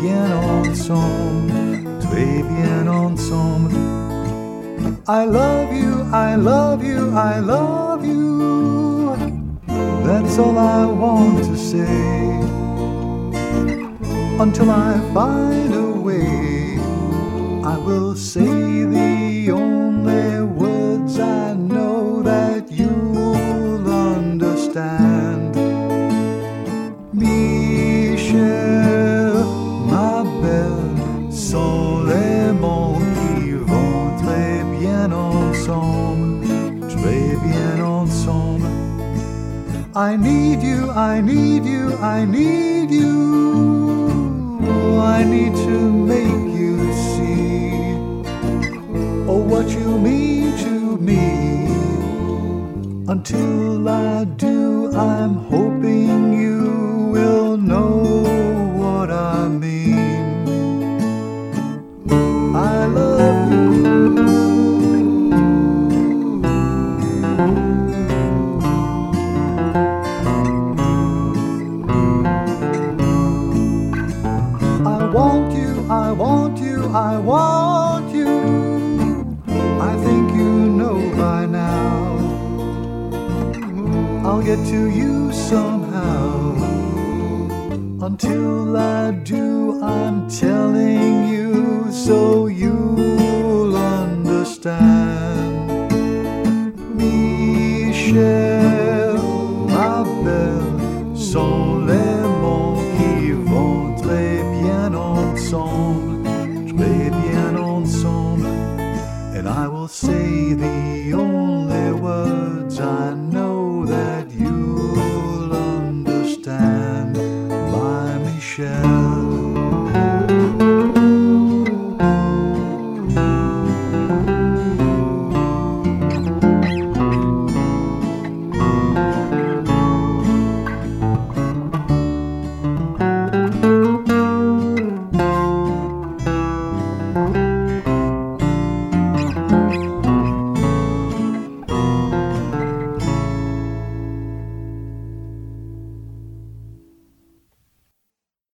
bien ensemble, très bien ensemble. I love you, I love you, I love you. That's all I want to say. Until I find a way, I will say the only words I know that you'll understand. Michel, ma belle, sont les mots qui vont très bien ensemble, très bien ensemble. I need you, I need you, I need you. I need to make you see, oh, what you mean to me. Until I do, I'm hoping you will know what I mean. I love you. I want you, I want you, I want you. I think you know by now. I'll get to you somehow. Until I do, I'm telling you so you'll understand. Michel, ma belle, sont les mots qui vont très bien ensemble, très bien ensemble. And I will say